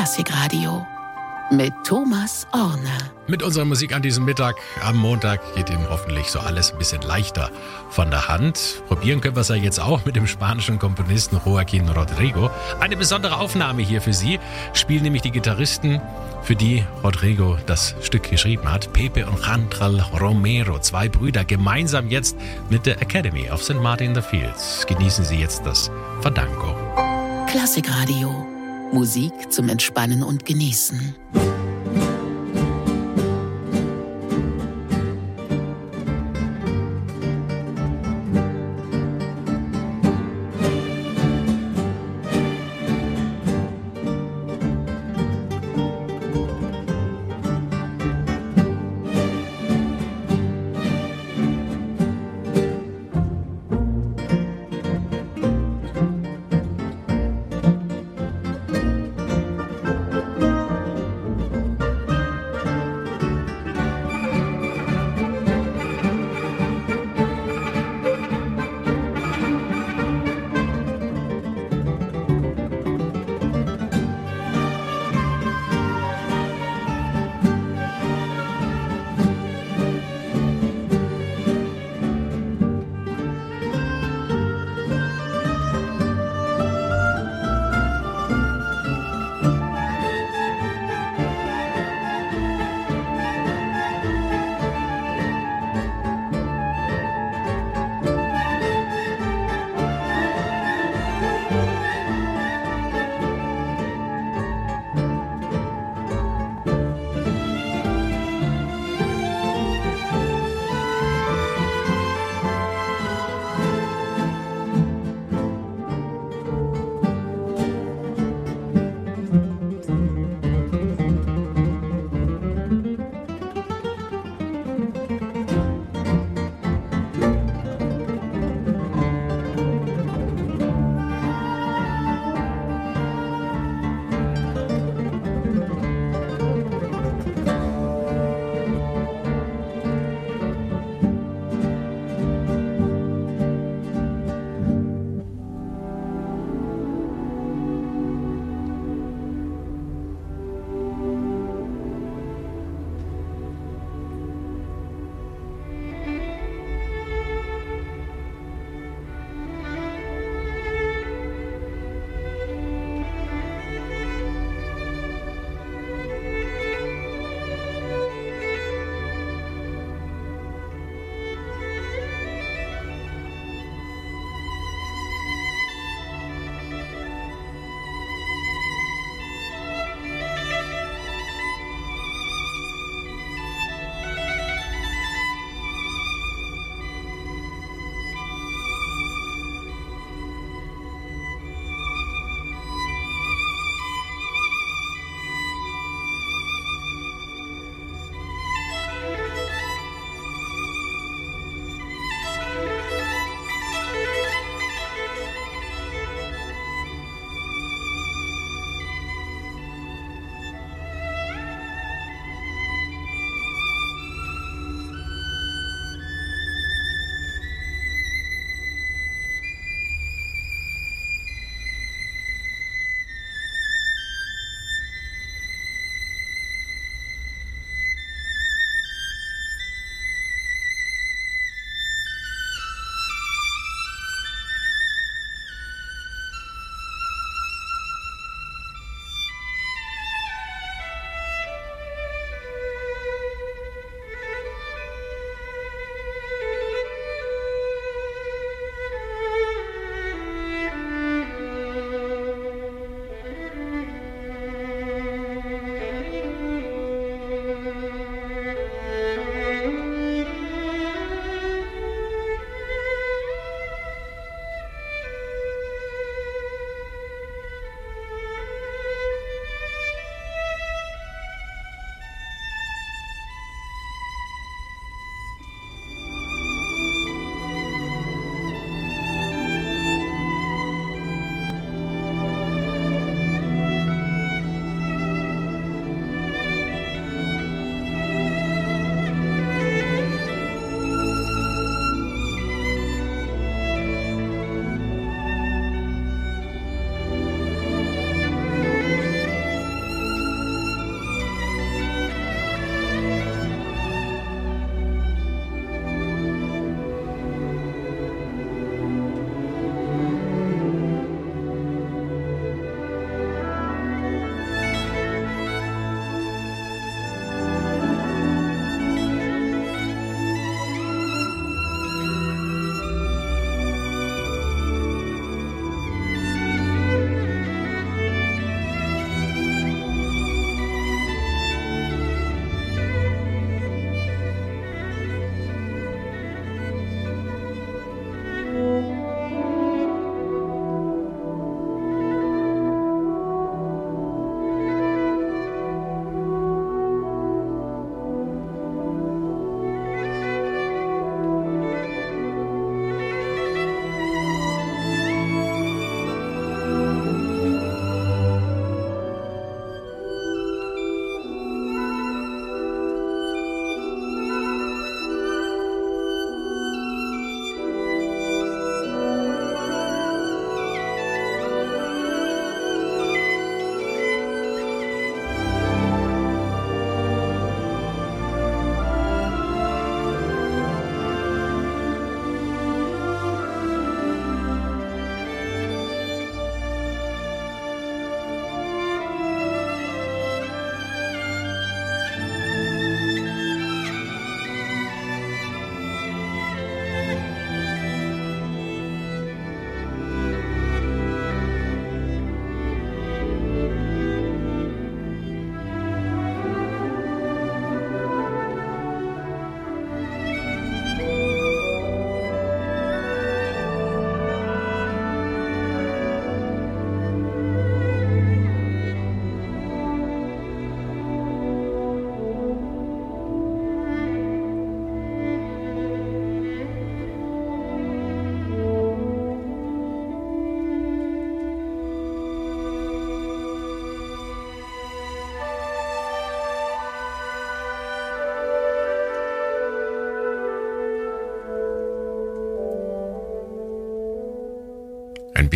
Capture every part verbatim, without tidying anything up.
Klassikradio mit Thomas Orne. Mit unserer Musik an diesem Mittag am Montag geht Ihnen hoffentlich so alles ein bisschen leichter von der Hand. Probieren können wir es ja jetzt auch mit dem spanischen Komponisten Joaquín Rodrigo. Eine besondere Aufnahme hier für Sie spielen nämlich die Gitarristen, für die Rodrigo das Stück geschrieben hat. Pepe und Jandral Romero, zwei Brüder, gemeinsam jetzt mit der Academy of Saint Martin in the Fields. Genießen Sie jetzt das Fandango. Klassikradio. Musik zum Entspannen und Genießen.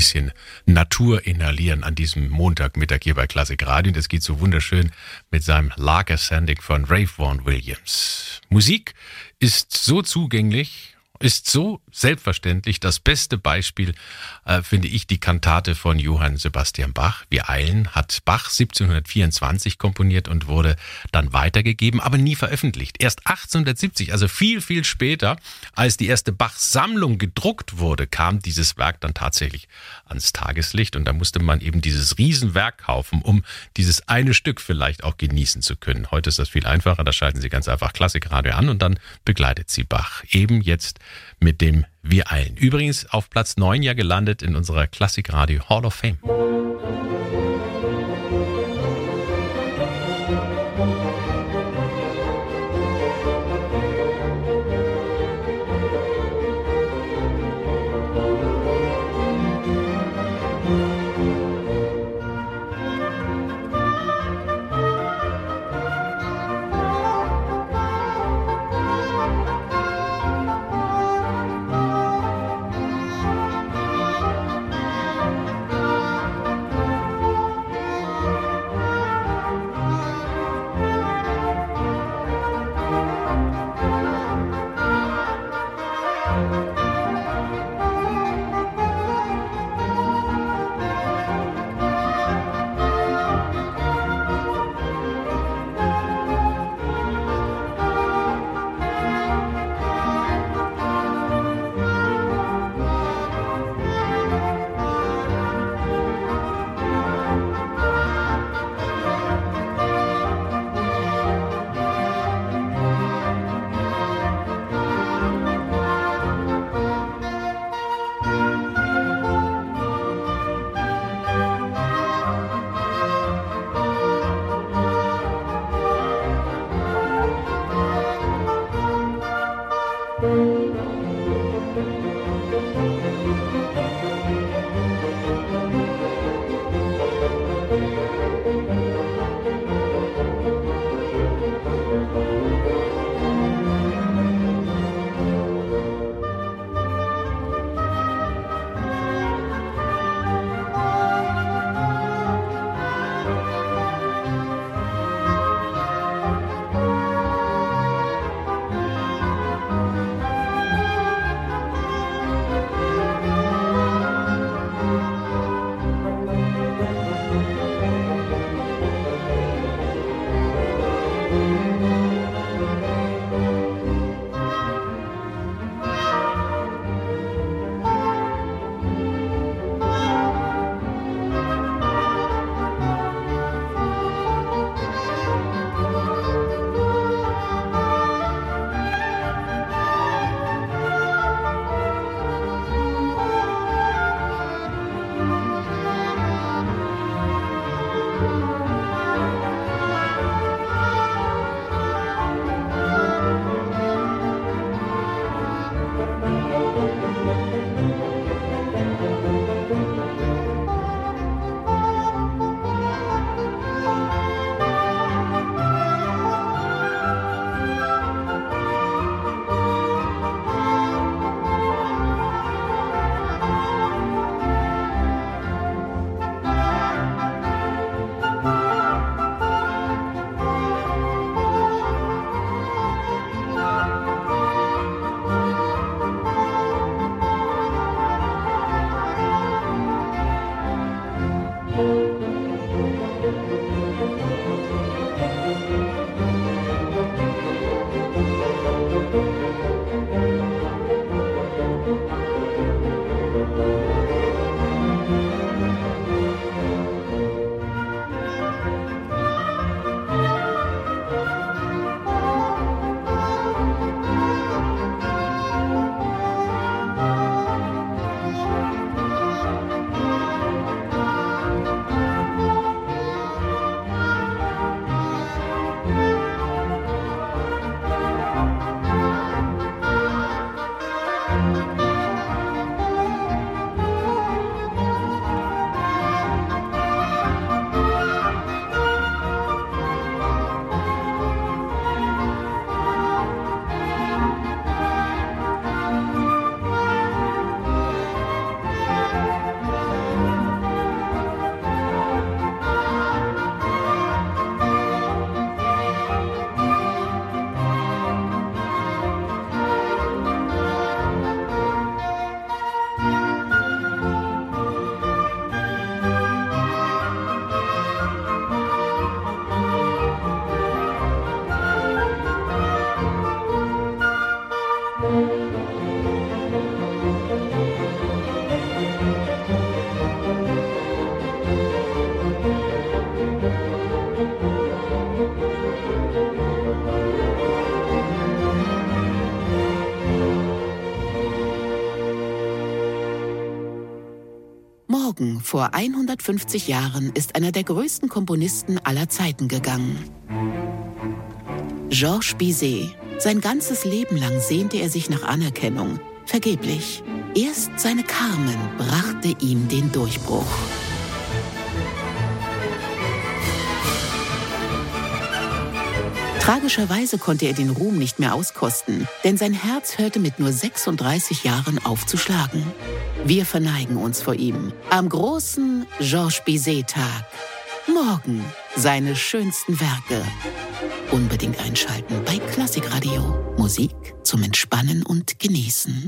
bisschen Natur inhalieren an diesem Montagmittag hier bei Klassik Radio. Und das geht so wunderschön mit seinem Lark Ascending von Ralph Vaughan Williams. Musik ist so zugänglich, ist so selbstverständlich. Das beste Beispiel äh, finde ich die Kantate von Johann Sebastian Bach. Wir eilen hat Bach siebzehnhundertvierundzwanzig komponiert und wurde dann weitergegeben, aber nie veröffentlicht. Erst achtzehnhundertsiebzig, also viel, viel später, als die erste Bach-Sammlung gedruckt wurde, kam dieses Werk dann tatsächlich ans Tageslicht. Und da musste man eben dieses Riesenwerk kaufen, um dieses eine Stück vielleicht auch genießen zu können. Heute ist das viel einfacher. Da schalten Sie ganz einfach Klassikradio an und dann begleitet Sie Bach. Eben jetzt mit dem Wir eilen. Übrigens auf Platz neun ja gelandet in unserer Klassikradio Hall of Fame. Morgen vor hundertfünfzig Jahren ist einer der größten Komponisten aller Zeiten gegangen. Georges Bizet. Sein ganzes Leben lang sehnte er sich nach Anerkennung. Vergeblich. Erst seine Carmen brachte ihm den Durchbruch. Tragischerweise konnte er den Ruhm nicht mehr auskosten, denn sein Herz hörte mit nur sechsunddreißig Jahren auf zu schlagen. Wir verneigen uns vor ihm am großen Georges Bizet-Tag. Morgen seine schönsten Werke. Unbedingt einschalten bei Klassikradio. Musik zum Entspannen und Genießen.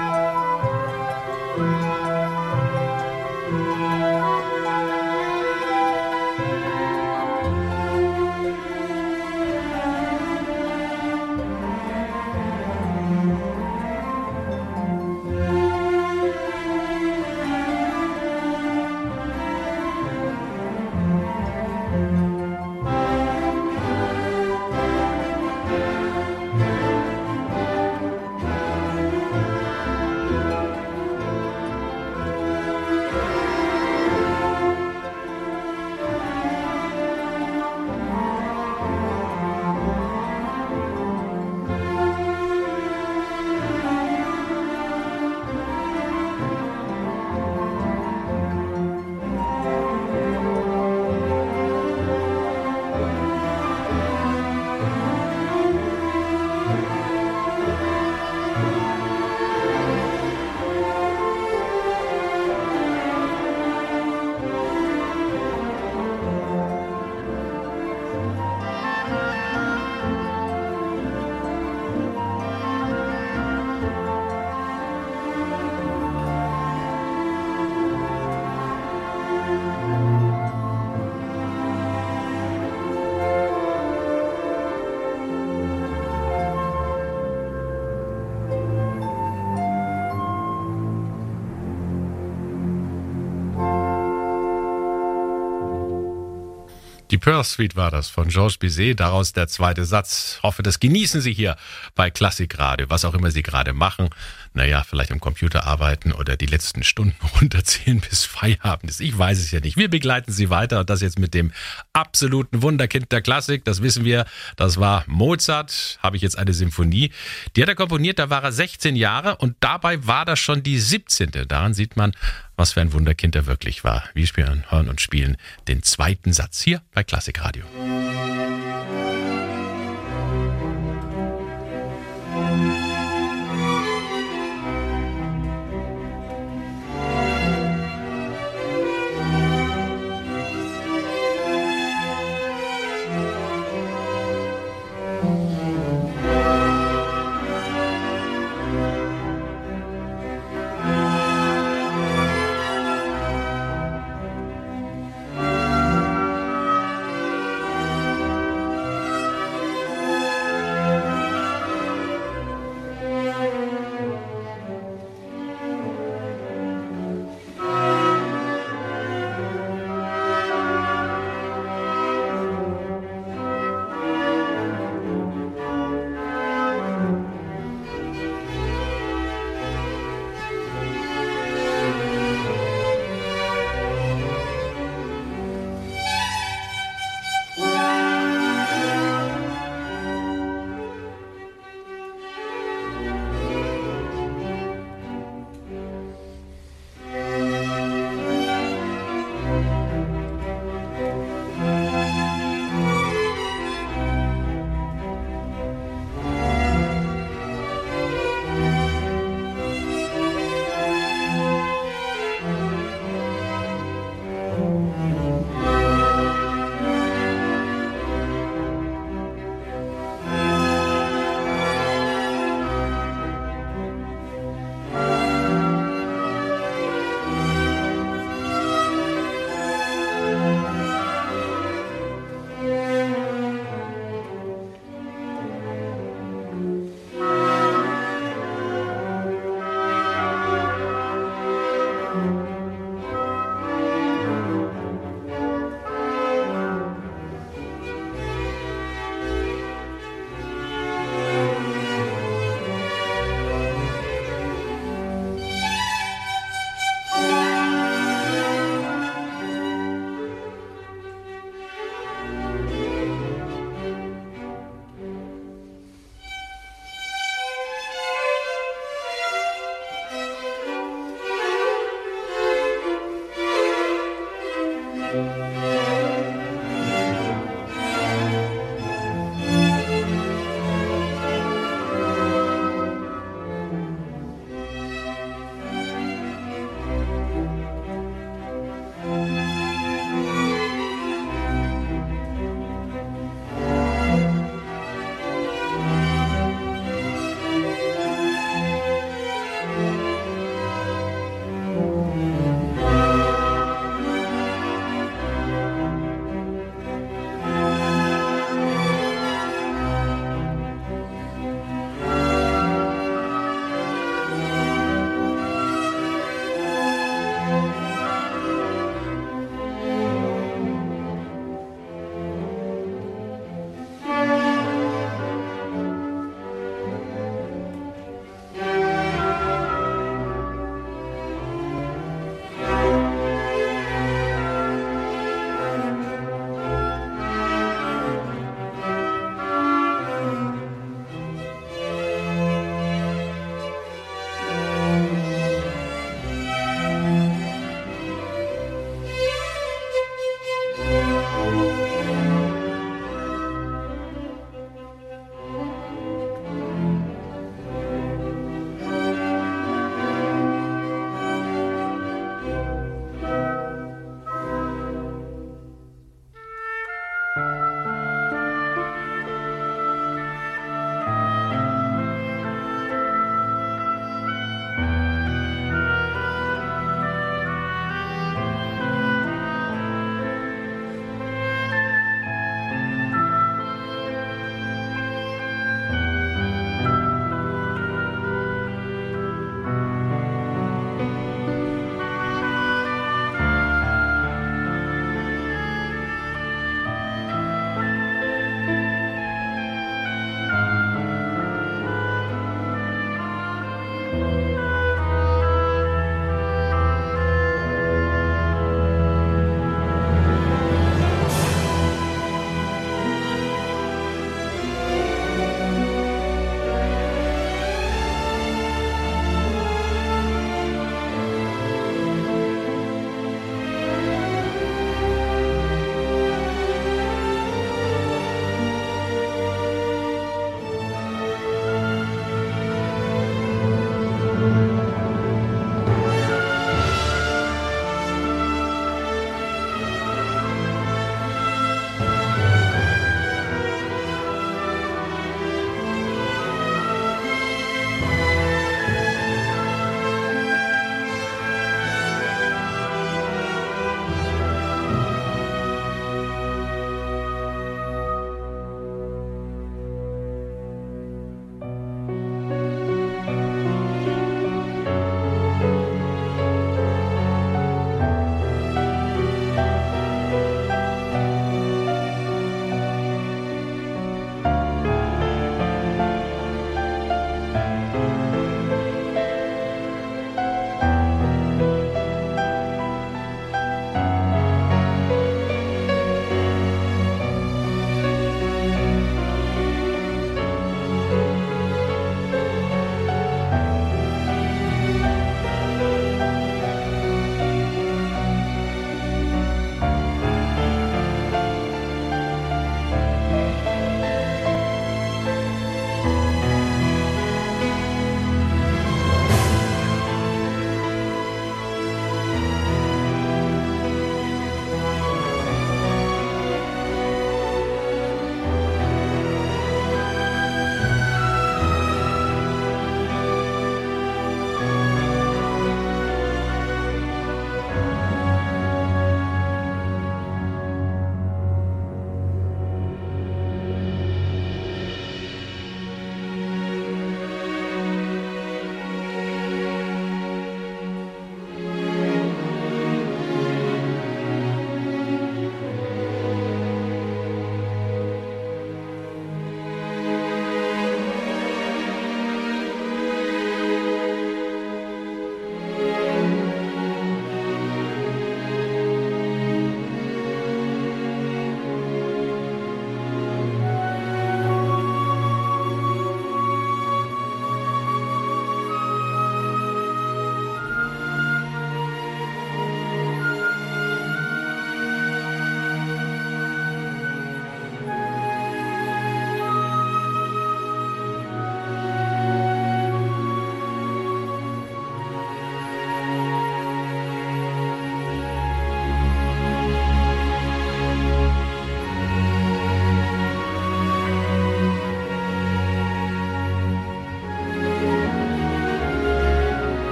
Die Pearl Suite war das von Georges Bizet, daraus der zweite Satz. Hoffe, das genießen Sie hier bei Klassikradio, was auch immer Sie gerade machen. Naja, vielleicht am Computer arbeiten oder die letzten Stunden runterzählen bis Feierabend ist. Ich weiß es ja nicht. Wir begleiten Sie weiter und das jetzt mit dem absoluten Wunderkind der Klassik. Das wissen wir, das war Mozart. Habe ich jetzt eine Symphonie. Die hat er komponiert, da war er sechzehn Jahre und dabei war das schon die siebzehnte. Daran sieht man, was für ein Wunderkind er wirklich war. Wir spielen, hören und spielen den zweiten Satz hier bei Klassikradio.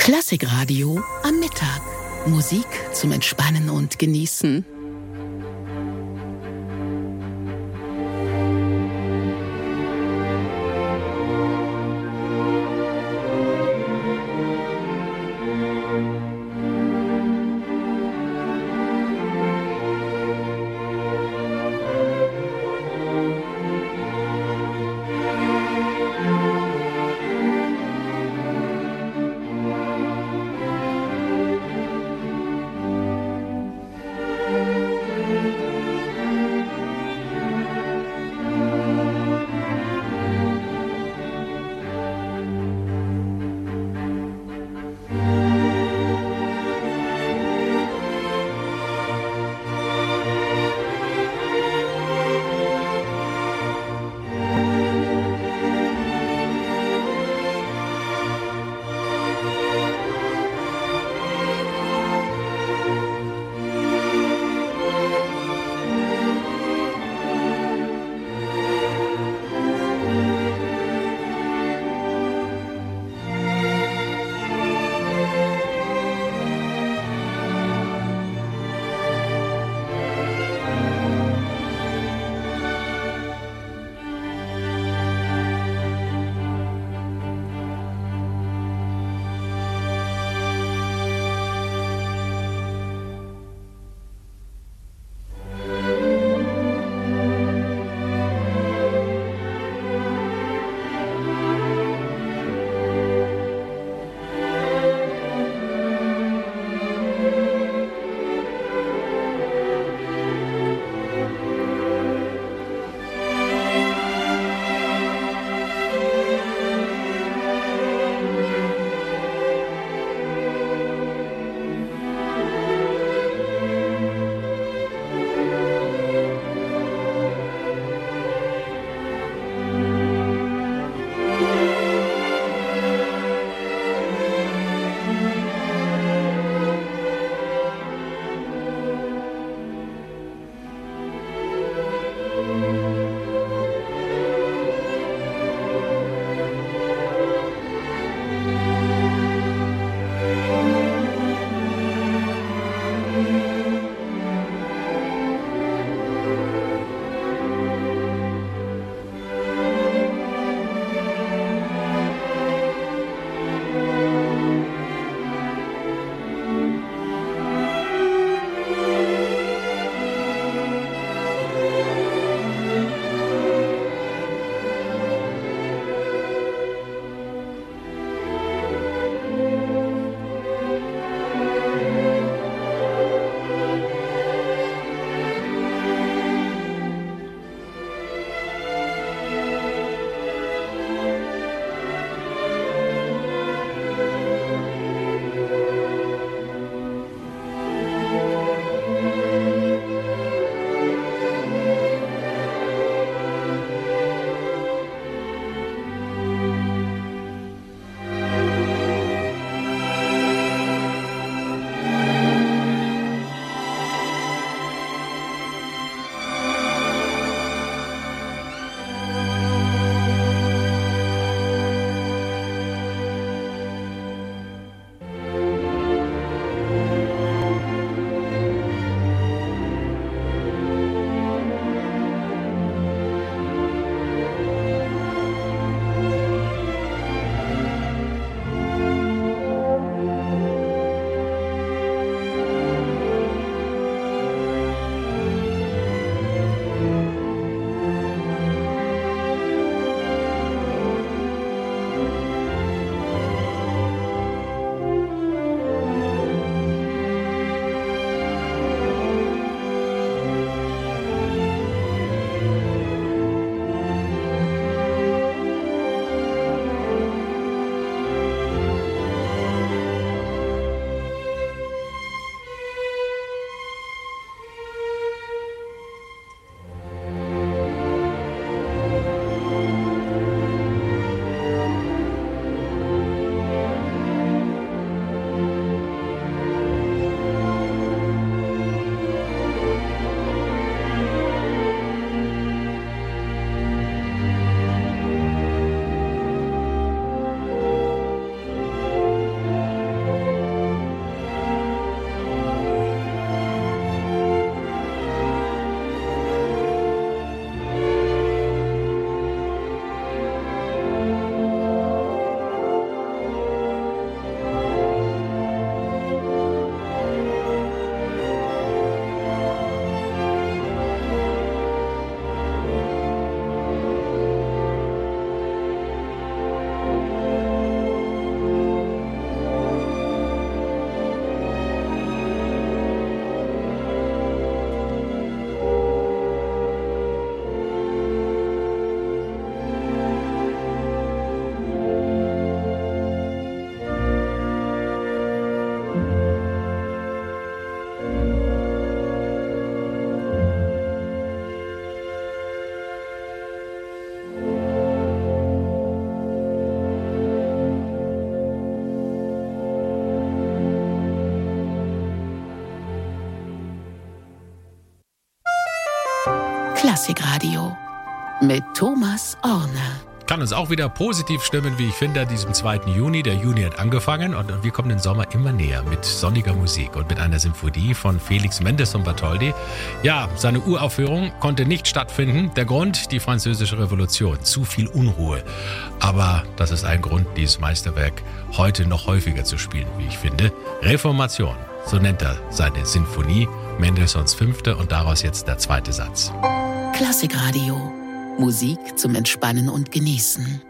Klassikradio am Mittag. Musik zum Entspannen und Genießen. Klassikradio mit Thomas Orner. Kann uns auch wieder positiv stimmen, wie ich finde, an diesem zweiten Juni. Der Juni hat angefangen und wir kommen den Sommer immer näher mit sonniger Musik und mit einer Symphonie von Felix Mendelssohn Bartholdy. Ja, seine Uraufführung konnte nicht stattfinden. Der Grund, die Französische Revolution. Zu viel Unruhe. Aber das ist ein Grund, dieses Meisterwerk heute noch häufiger zu spielen, wie ich finde. Reformation, so nennt er seine Sinfonie, Mendelssohns Fünfte und daraus jetzt der zweite Satz. Klassikradio. Musik zum Entspannen und Genießen.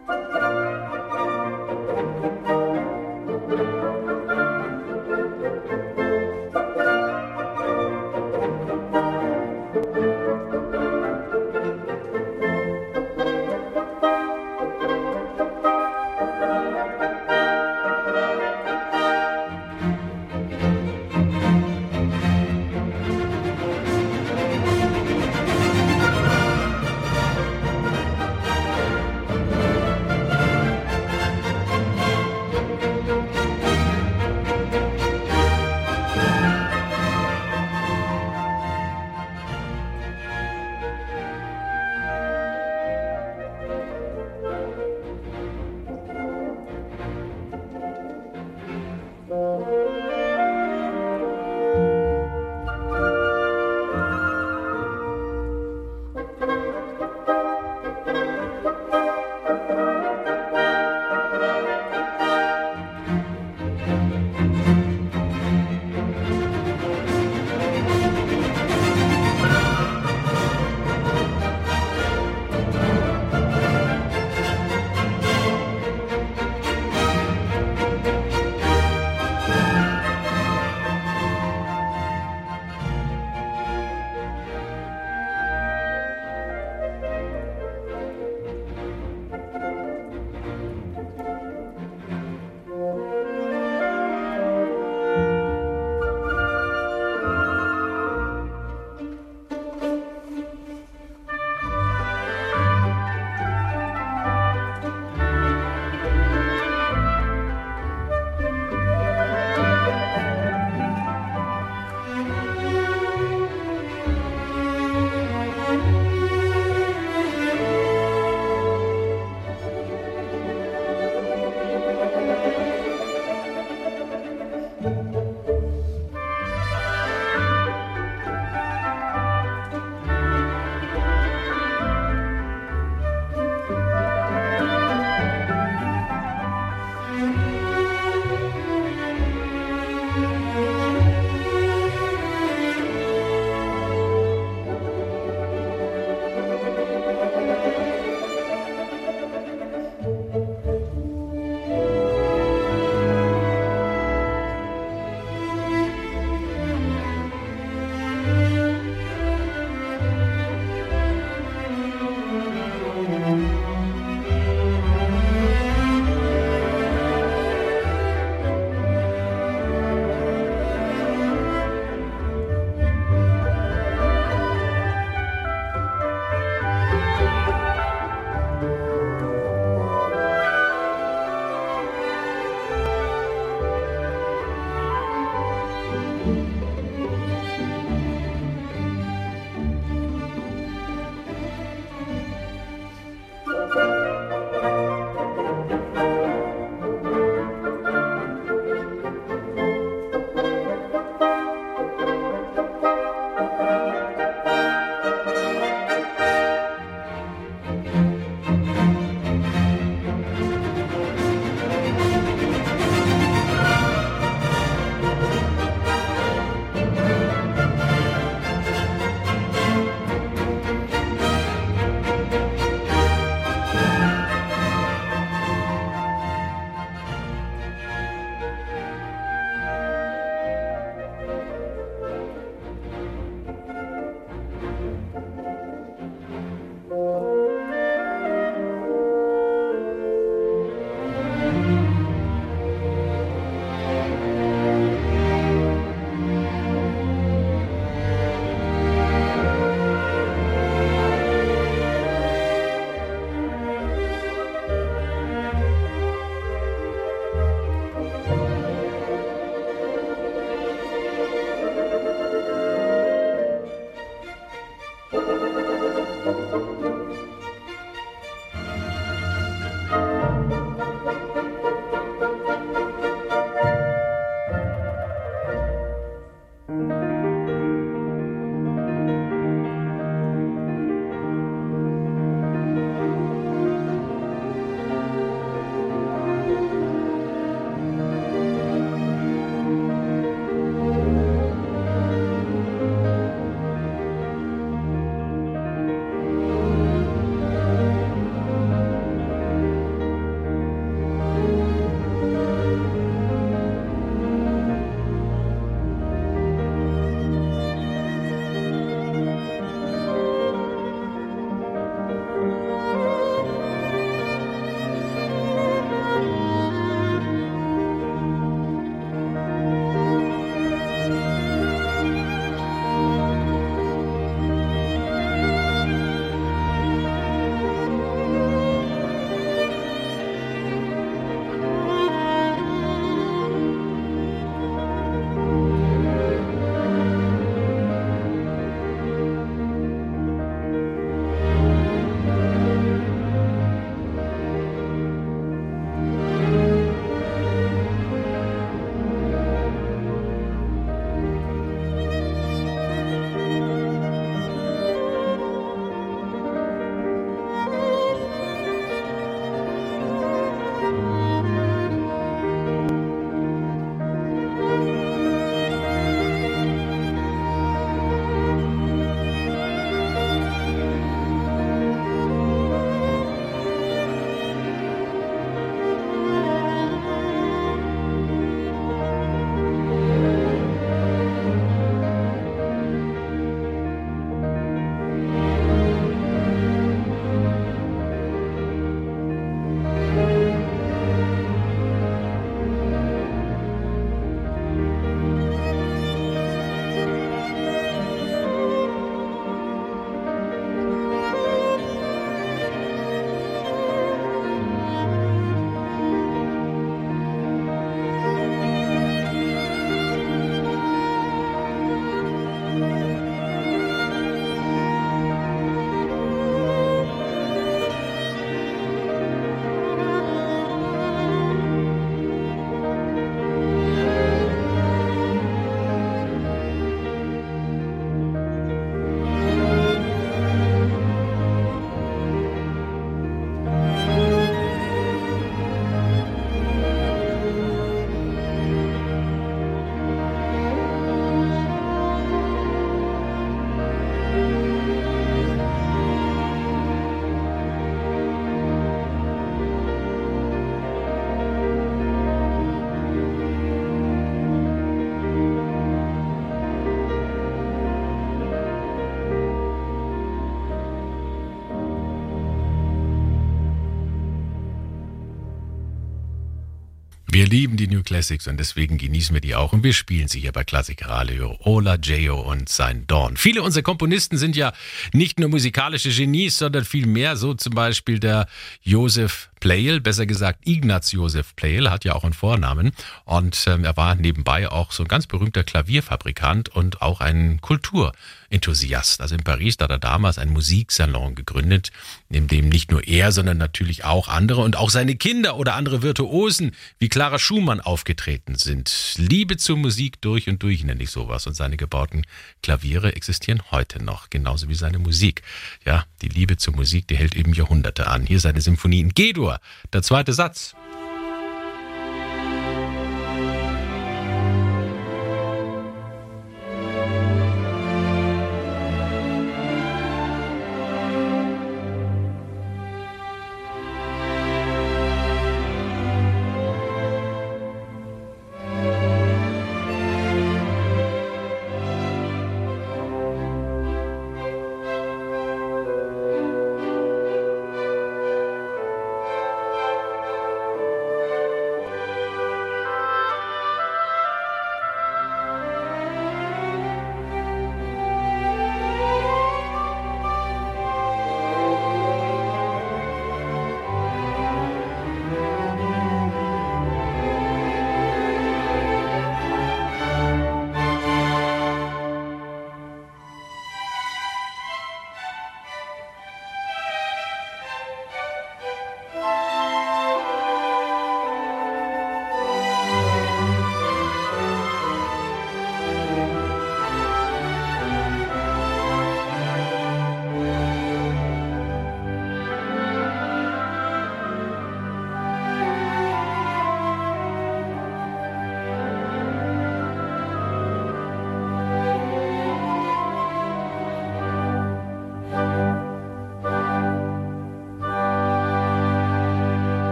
Wir lieben die New Classics und deswegen genießen wir die auch und wir spielen sie hier bei Klassik Radio. Ola Gio und sein Dawn. Viele unserer Komponisten sind ja nicht nur musikalische Genies, sondern viel mehr. So zum Beispiel der Josef Pleyel, besser gesagt Ignaz Josef Pleyel, hat ja auch einen Vornamen. Und ähm, er war nebenbei auch so ein ganz berühmter Klavierfabrikant und auch ein Kulturenthusiast. Also in Paris hat er damals einen Musiksalon gegründet, in dem nicht nur er, sondern natürlich auch andere und auch seine Kinder oder andere Virtuosen wie Clara Schumann aufgetreten sind. Liebe zur Musik durch und durch nenne ich sowas. Und seine gebauten Klaviere existieren heute noch, genauso wie seine Musik. Ja, die Liebe zur Musik, die hält eben Jahrhunderte an. Hier seine Symphonie in G-Dur, der zweite Satz.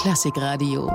Klassikradio.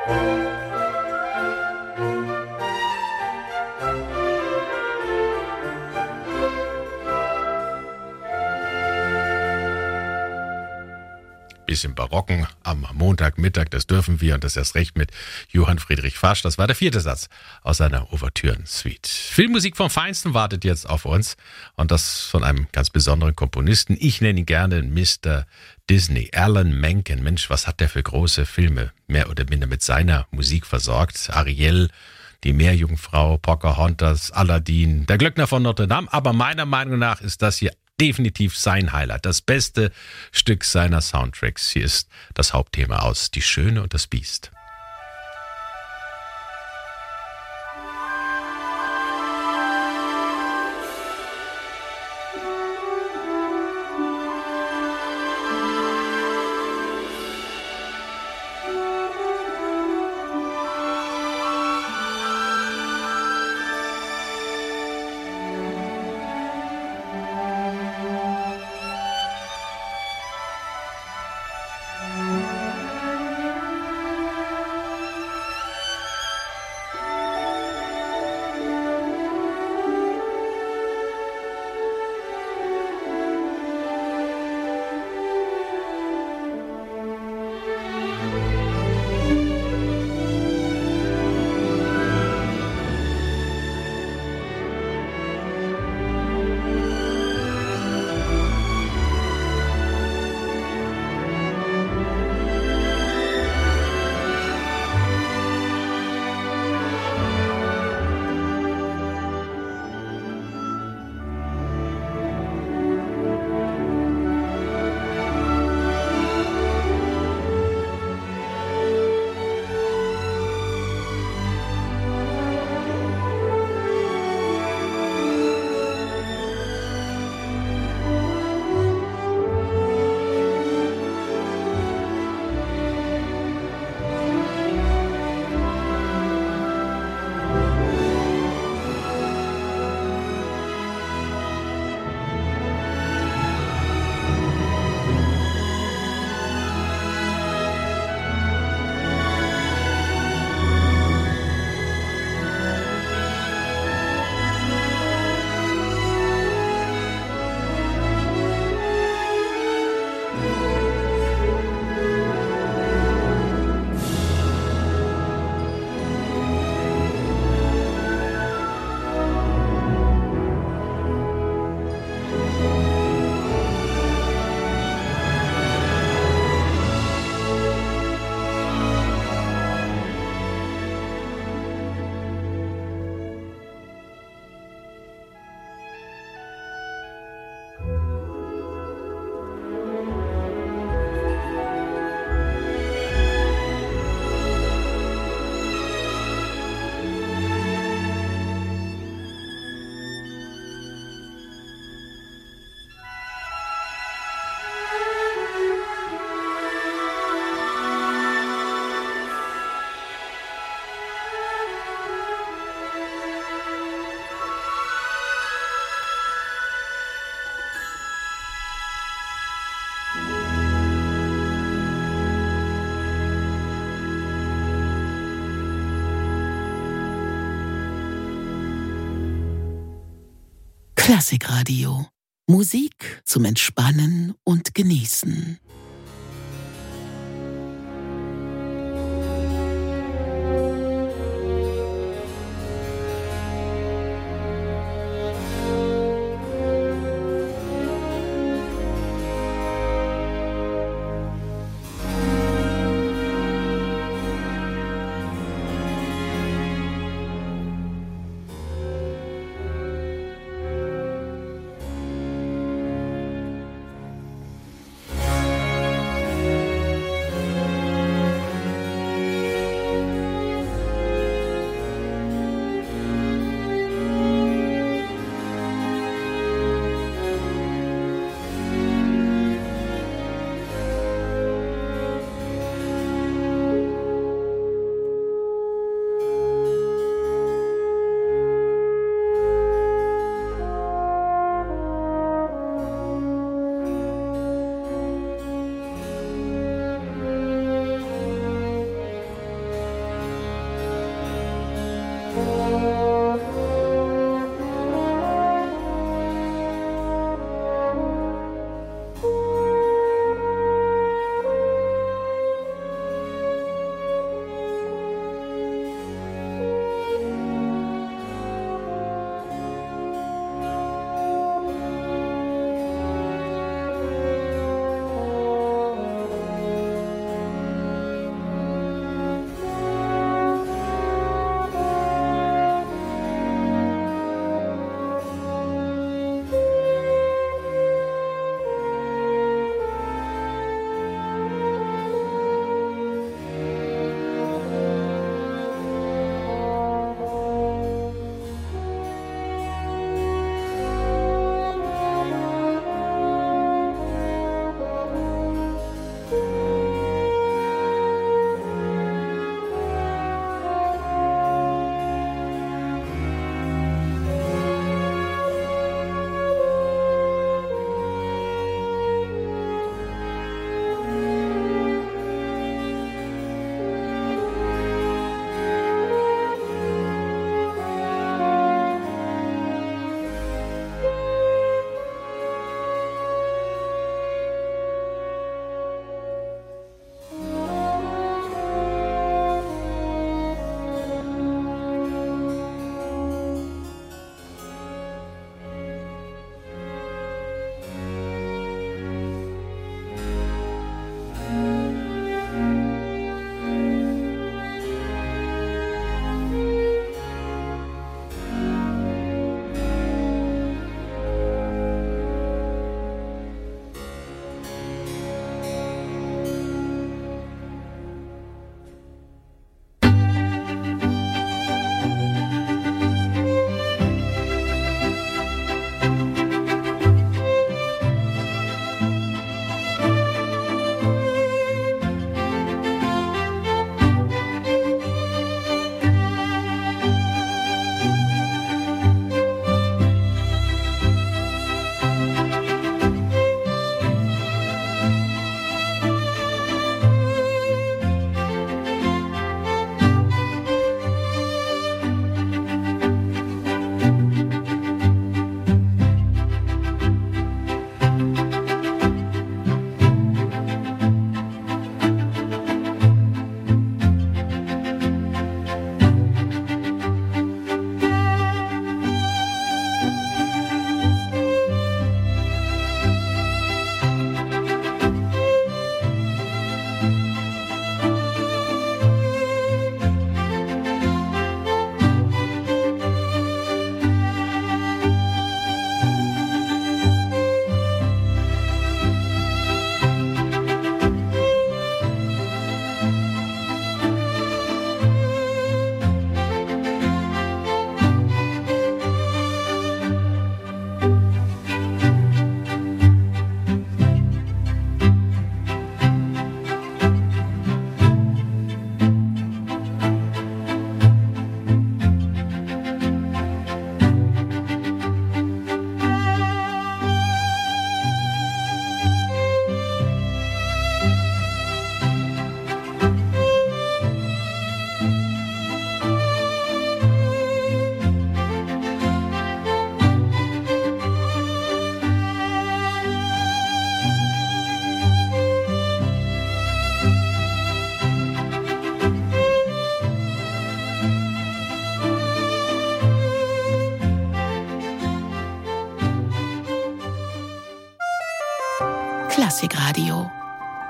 Bisschen barocken am Montagmittag, das dürfen wir und das erst recht mit Johann Friedrich Fasch. Das war der vierte Satz aus seiner Ouvertüren-Suite. Filmmusik vom Feinsten wartet jetzt auf uns und das von einem ganz besonderen Komponisten. Ich nenne ihn gerne Mister Disney, Alan Menken. Mensch, was hat der für große Filme mehr oder minder mit seiner Musik versorgt? Ariel, Die Meerjungfrau, Pocahontas, Aladdin, der Glöckner von Notre Dame. Aber meiner Meinung nach ist das hier definitiv sein Highlight, das beste Stück seiner Soundtracks. Hier ist das Hauptthema aus Die Schöne und das Biest. Klassikradio. Musik zum Entspannen und Genießen.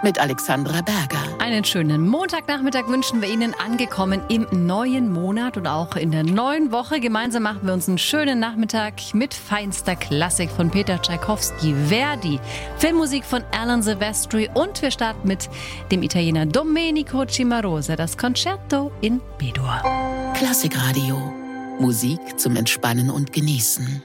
mit Alexandra Berger. Einen schönen Montagnachmittag wünschen wir Ihnen, angekommen im neuen Monat und auch in der neuen Woche. Gemeinsam machen wir uns einen schönen Nachmittag mit feinster Klassik von Peter Tschaikowski, Verdi, Filmmusik von Alan Silvestri und wir starten mit dem Italiener Domenico Cimarosa, das Concerto in B-Dur. Klassikradio. Musik zum Entspannen und Genießen.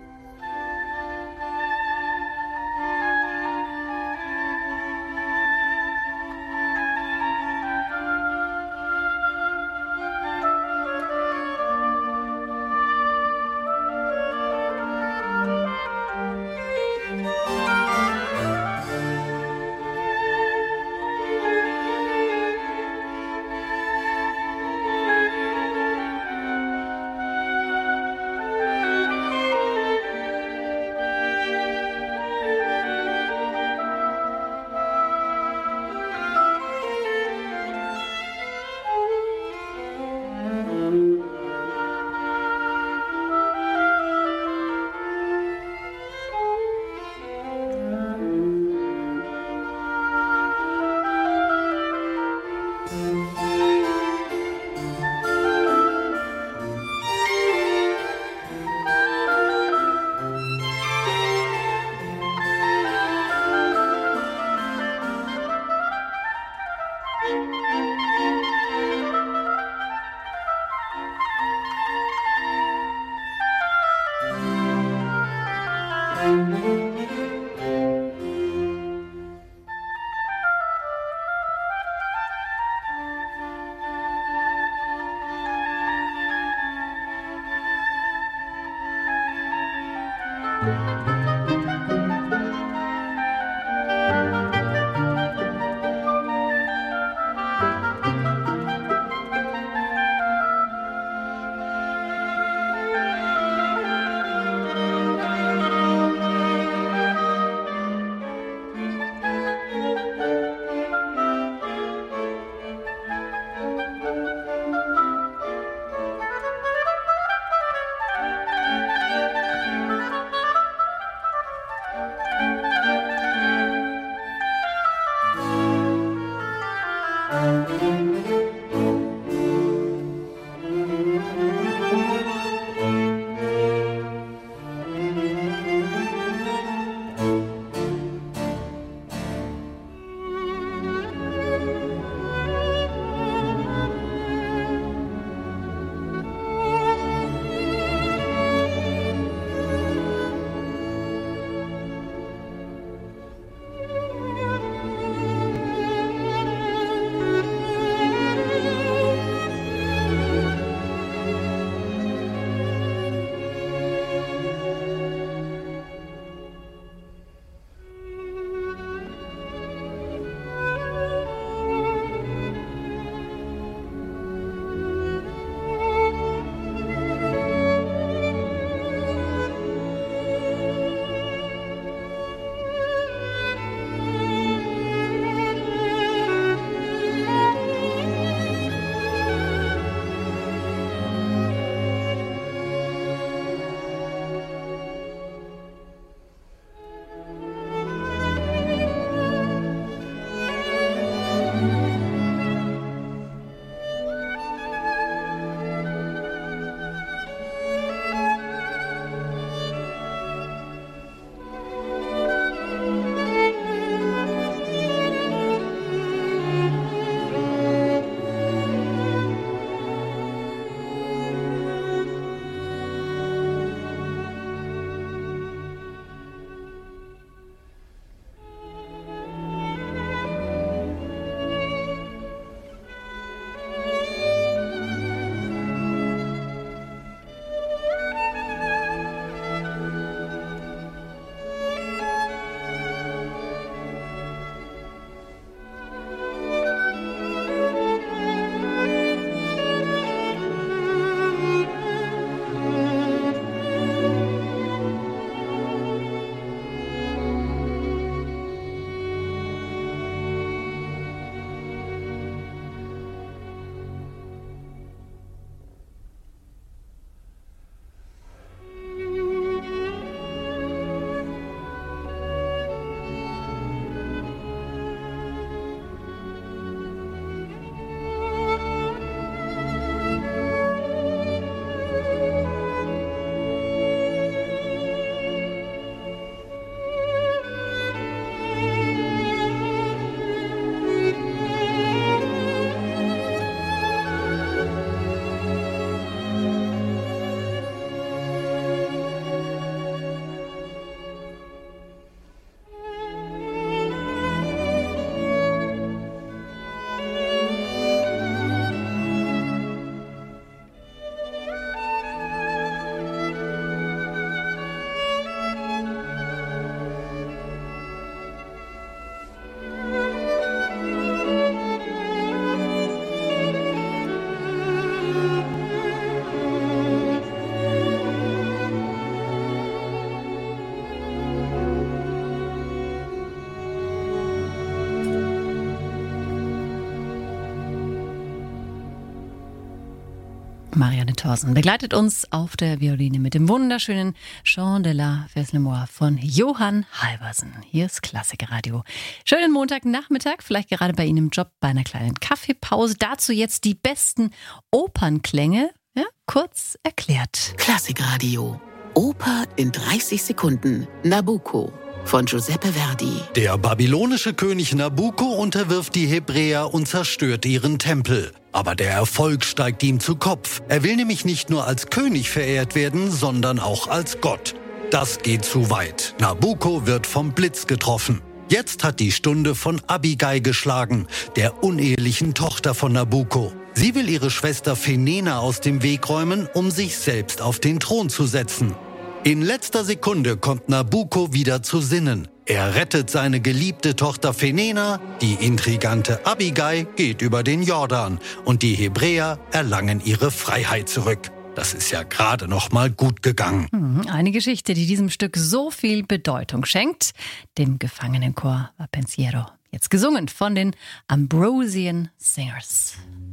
Marianne Thorsen begleitet uns auf der Violine mit dem wunderschönen Chant de la Fesse Memoire von Johann Halvorsen. Hier ist Klassikradio. Schönen Montagnachmittag, vielleicht gerade bei Ihnen im Job bei einer kleinen Kaffeepause. Dazu jetzt die besten Opernklänge, ja, kurz erklärt. Klassikradio. Oper in dreißig Sekunden. Nabucco von Giuseppe Verdi. Der babylonische König Nabucco unterwirft die Hebräer und zerstört ihren Tempel. Aber der Erfolg steigt ihm zu Kopf. Er will nämlich nicht nur als König verehrt werden, sondern auch als Gott. Das geht zu weit. Nabucco wird vom Blitz getroffen. Jetzt hat die Stunde von Abigail geschlagen, der unehelichen Tochter von Nabucco. Sie will ihre Schwester Fenena aus dem Weg räumen, um sich selbst auf den Thron zu setzen. In letzter Sekunde kommt Nabucco wieder zu Sinnen. Er rettet seine geliebte Tochter Fenena, die intrigante Abigail geht über den Jordan und die Hebräer erlangen ihre Freiheit zurück. Das ist ja gerade noch mal gut gegangen. Eine Geschichte, die diesem Stück so viel Bedeutung schenkt. Dem Gefangenenchor Va Pensiero. Jetzt gesungen von den Ambrosian Singers.